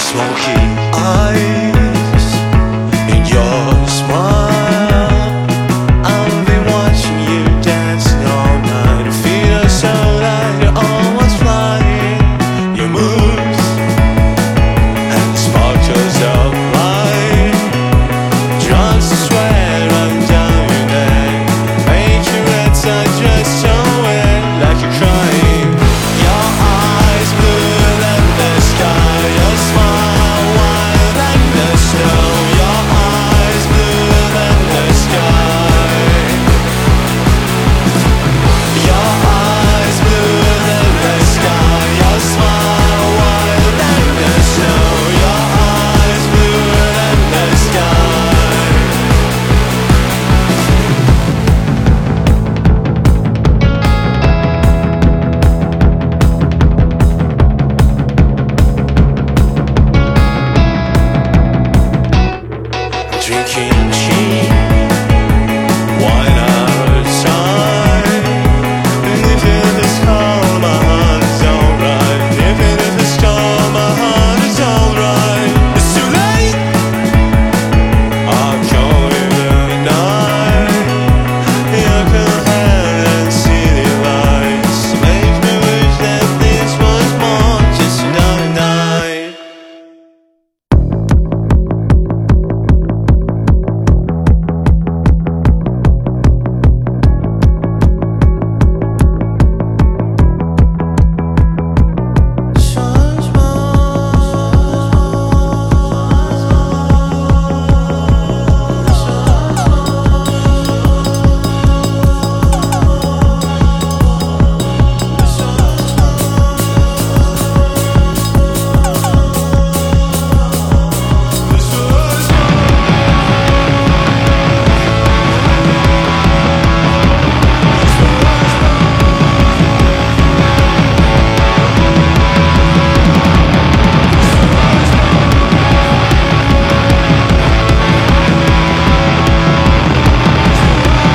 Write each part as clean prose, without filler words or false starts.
smoky eyes in your smile. I've been watching you dancing all night. I feel so that you're almost flying. Your moves and the sparkles of light draws the sweat running down your neck. Make your red side dress so wet like you're crying. Your eyes bluer than the sky. Your smile wider than the snow. Your eyes bluer than the sky. Your eyes bluer than the sky. Your smile wider than the snow. Your eyes bluer than the sky. Drinking cheap wine outside. And if it's cold, my heart is alright. Even if it's cold, my heart is alright. It's too late. I'll call you tonight. You can hand and see the lights. Makes me wish that this was more just another night.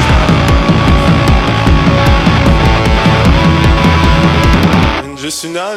Just another